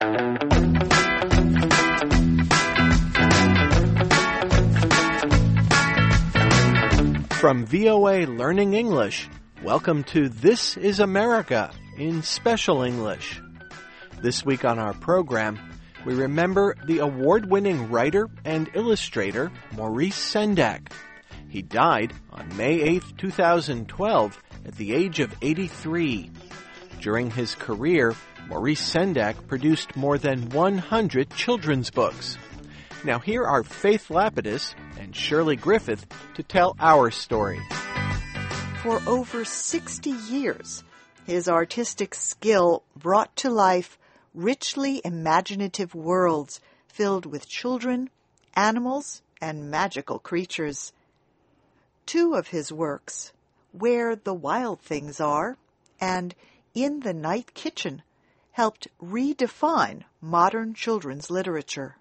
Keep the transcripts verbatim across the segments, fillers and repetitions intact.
From V O A Learning English, welcome to This is America in Special English. This week on our program, we remember the award-winning writer and illustrator Maurice Sendak. He died on May eighth, two thousand twelve, at the age of eighty-three. During his career, Maurice Sendak produced more than one hundred children's books. Now here are Faith Lapidus and Shirley Griffith to tell our story. For over sixty years, his artistic skill brought to life richly imaginative worlds filled with children, animals, and magical creatures. Two of his works, Where the Wild Things Are and In the Night Kitchen, helped redefine modern children's literature.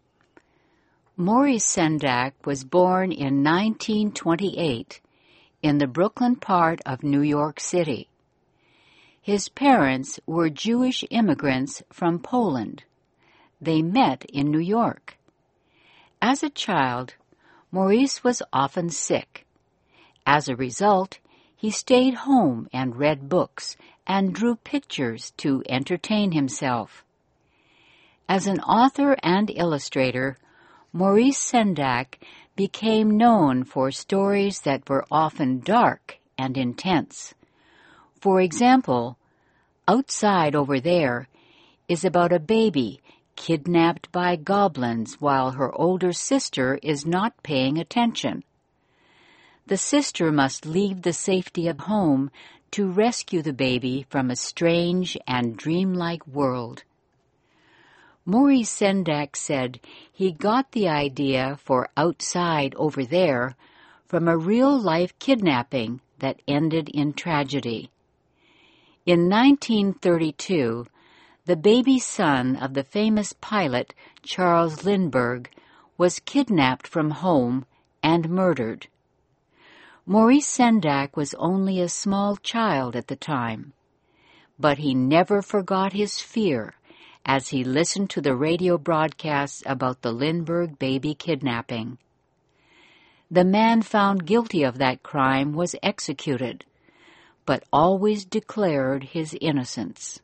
Maurice Sendak was born in nineteen twenty-eight in the Brooklyn part of New York City. His parents were Jewish immigrants from Poland. They met in New York. As a child, Maurice was often sick. As a result, he stayed home and read books and drew pictures to entertain himself. As an author and illustrator, Maurice Sendak became known for stories that were often dark and intense. For example, Outside Over There is about a baby kidnapped by goblins while her older sister is not paying attention. The sister must leave the safety of home to rescue the baby from a strange and dreamlike world. Maurice Sendak said he got the idea for Outside Over There from a real-life kidnapping that ended in tragedy. In nineteen thirty-two, the baby son of the famous pilot Charles Lindbergh was kidnapped from home and murdered. Maurice Sendak was only a small child at the time, but he never forgot his fear as he listened to the radio broadcasts about the Lindbergh baby kidnapping. The man found guilty of that crime was executed, but always declared his innocence.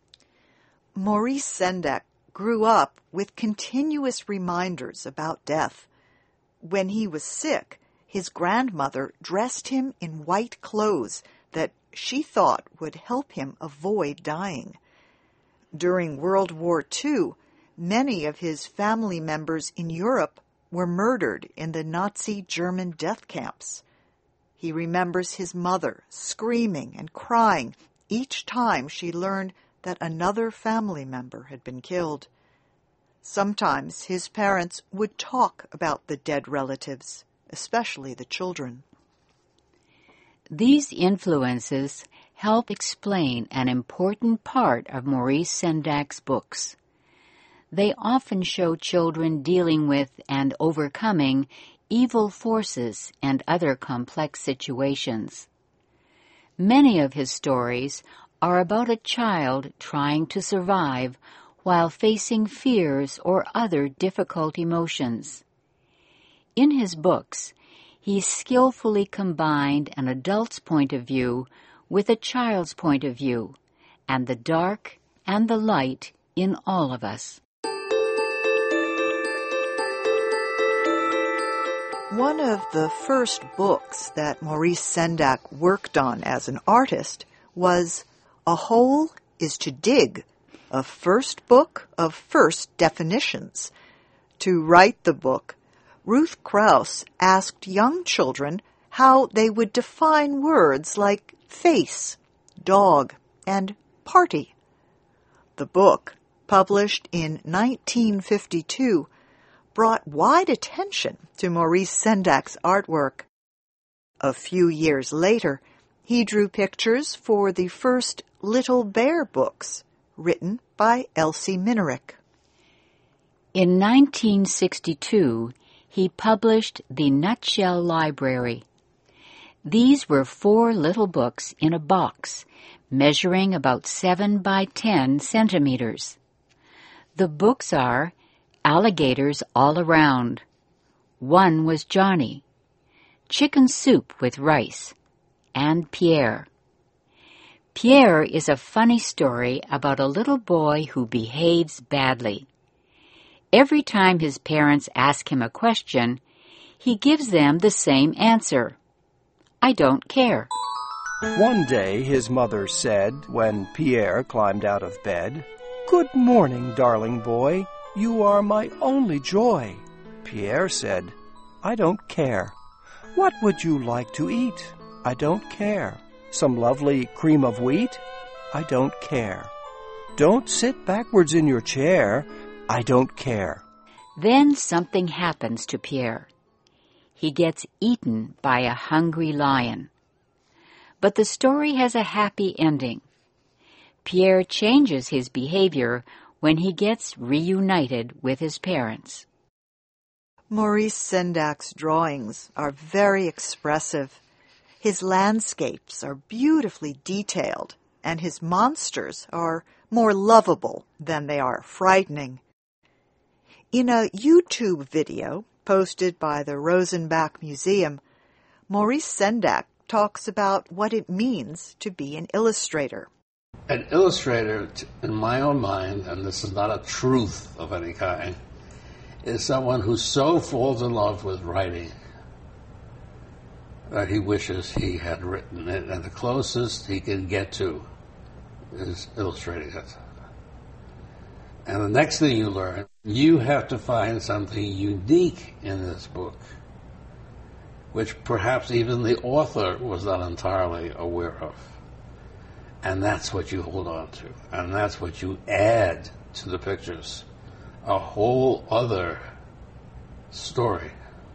Maurice Sendak grew up with continuous reminders about death. When he was sick, his grandmother dressed him in white clothes that she thought would help him avoid dying. During World War Two, many of his family members in Europe were murdered in the Nazi German death camps. He remembers his mother screaming and crying each time she learned that another family member had been killed. Sometimes his parents would talk about the dead relatives, especially the children. These influences help explain an important part of Maurice Sendak's books. They often show children dealing with and overcoming evil forces and other complex situations. Many of his stories are about a child trying to survive while facing fears or other difficult emotions. In his books, he skillfully combined an adult's point of view with a child's point of view, and the dark and the light in all of us. One of the first books that Maurice Sendak worked on as an artist was A Hole is to Dig, a first book of first definitions. To write the book, Ruth Krauss asked young children how they would define words like face, dog, and party. The book, published in nineteen fifty-two, brought wide attention to Maurice Sendak's artwork. A few years later, he drew pictures for the first Little Bear books, written by Elsie Minerick. In nineteen sixty-two, he published The Nutshell Library. These were four little books in a box, measuring about seven by ten centimeters. The books are Alligators All Around, One Was Johnny, Chicken Soup with Rice, and Pierre. Pierre is a funny story about a little boy who behaves badly. Every time his parents ask him a question, he gives them the same answer. I don't care. One day his mother said, when Pierre climbed out of bed, "Good morning, darling boy. You are my only joy." Pierre said, "I don't care. What would you like to eat? I don't care. Some lovely cream of wheat? I don't care. Don't sit backwards in your chair. I don't care." Then something happens to Pierre. He gets eaten by a hungry lion. But the story has a happy ending. Pierre changes his behavior when he gets reunited with his parents. Maurice Sendak's drawings are very expressive. His landscapes are beautifully detailed, and his monsters are more lovable than they are frightening. In a YouTube video posted by the Rosenbach Museum, Maurice Sendak talks about what it means to be an illustrator. An illustrator, in my own mind, and this is not a truth of any kind, is someone who so falls in love with writing that he wishes he had written it, and the closest he can get to is illustrating it. And the next thing you learn, you have to find something unique in this book, which perhaps even the author was not entirely aware of. And that's what you hold on to, and that's what you add to the pictures. A whole other story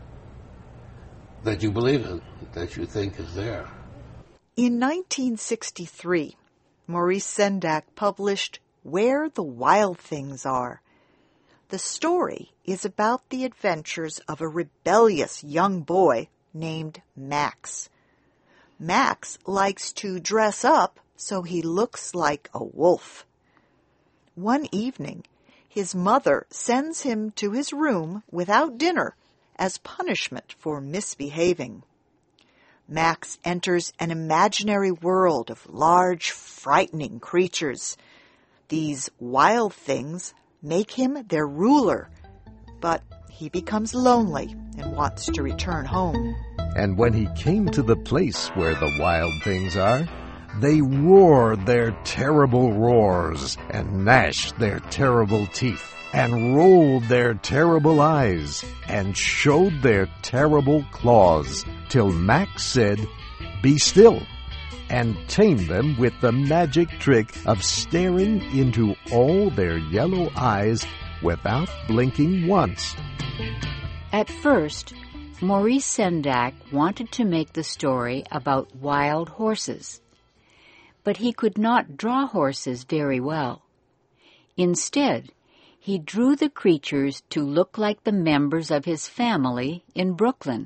that you believe in, that you think is there. In nineteen sixty-three, Maurice Sendak published Where the Wild Things Are. The story is about the adventures of a rebellious young boy named Max. Max likes to dress up so he looks like a wolf. One evening, his mother sends him to his room without dinner as punishment for misbehaving. Max enters an imaginary world of large, frightening creatures. These wild things make him their ruler, but he becomes lonely and wants to return home. And when he came to the place where the wild things are, they roared their terrible roars, and gnashed their terrible teeth, and rolled their terrible eyes, and showed their terrible claws, till Max said, "Be still," and tamed them with the magic trick of staring into all their yellow eyes without blinking once. At first, Maurice Sendak wanted to make the story about wild horses, but he could not draw horses very well. Instead, he drew the creatures to look like the members of his family in Brooklyn.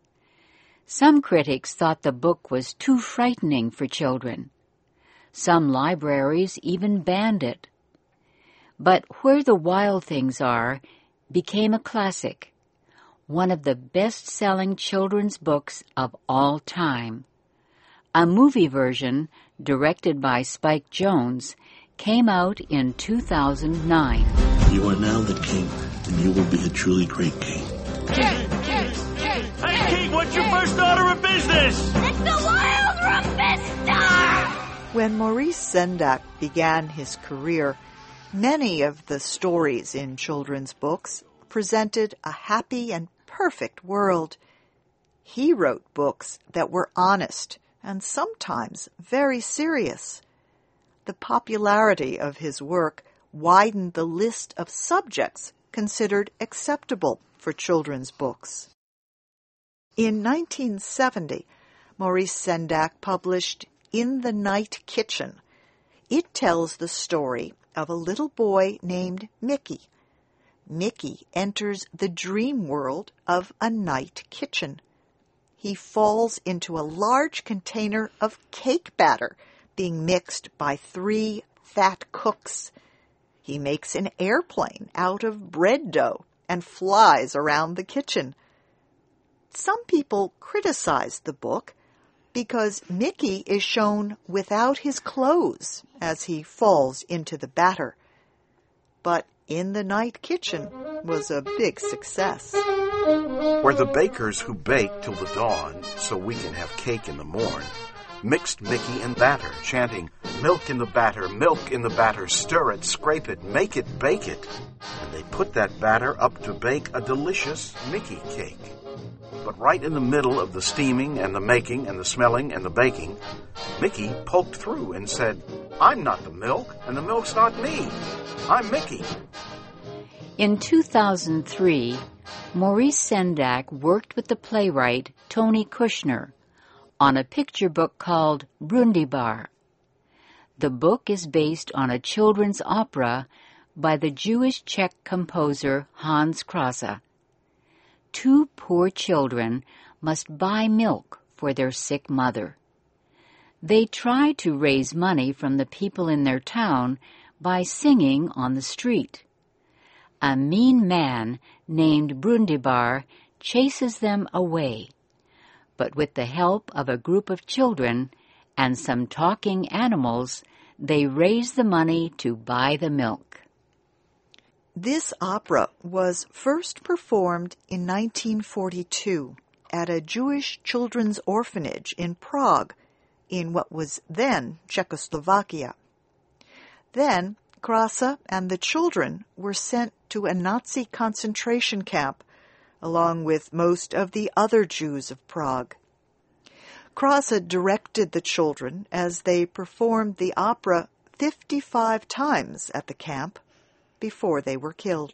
Some critics thought the book was too frightening for children. Some libraries even banned it. But Where the Wild Things Are became a classic, one of the best-selling children's books of all time. A movie version, directed by Spike Jonze, came out in two thousand nine. You are now the king, and you will be a truly great king. King, king, king! Hey, king, what's your first order of business? It's the Wild Rumpista! When Maurice Sendak began his career, many of the stories in children's books presented a happy and perfect world. He wrote books that were honest and sometimes very serious. The popularity of his work widened the list of subjects considered acceptable for children's books. In nineteen seventy, Maurice Sendak published In the Night Kitchen. It tells the story of a little boy named Mickey. Mickey enters the dream world of a night kitchen. He falls into a large container of cake batter being mixed by three fat cooks. He makes an airplane out of bread dough and flies around the kitchen. Some people criticize the book because Mickey is shown without his clothes as he falls into the batter. But In the Night Kitchen was a big success. Where the bakers who bake till the dawn, so we can have cake in the morn, mixed Mickey and batter, chanting, "Milk in the batter, milk in the batter, stir it, scrape it, make it, bake it." And they put that batter up to bake a delicious Mickey cake. But right in the middle of the steaming and the making and the smelling and the baking, Mickey poked through and said, "I'm not the milk, and the milk's not me. I'm Mickey." In two thousand three, Maurice Sendak worked with the playwright Tony Kushner on a picture book called Brundibar. The book is based on a children's opera by the Jewish Czech composer Hans Krasse. Two poor children must buy milk for their sick mother. They try to raise money from the people in their town by singing on the street. A mean man named Brundibar chases them away, but with the help of a group of children and some talking animals, they raise the money to buy the milk. This opera was first performed in nineteen forty-two at a Jewish children's orphanage in Prague, in what was then Czechoslovakia. Then, Krasse and the children were sent to a Nazi concentration camp, along with most of the other Jews of Prague. Krasse directed the children as they performed the opera fifty-five times at the camp before they were killed.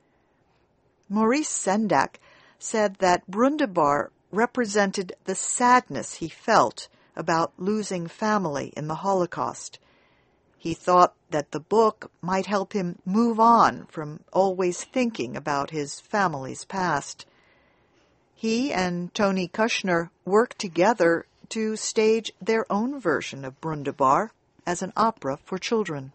Maurice Sendak said that Brundibar represented the sadness he felt about losing family in the Holocaust. He thought that the book might help him move on from always thinking about his family's past. He and Tony Kushner worked together to stage their own version of Brundibar as an opera for children.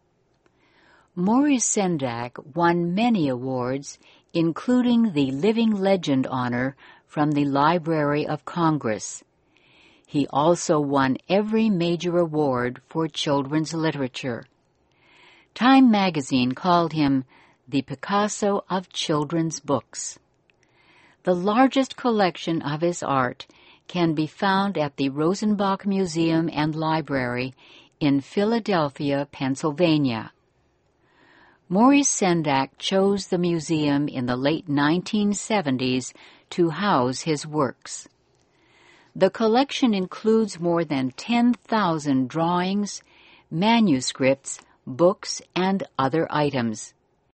Maurice Sendak won many awards, including the Living Legend honor from the Library of Congress. He also won every major award for children's literature. Time magazine called him the Picasso of children's books. The largest collection of his art can be found at the Rosenbach Museum and Library in Philadelphia, Pennsylvania. Maurice Sendak chose the museum in the late nineteen seventies to house his works. The collection includes more than ten thousand drawings, manuscripts, books, and other items.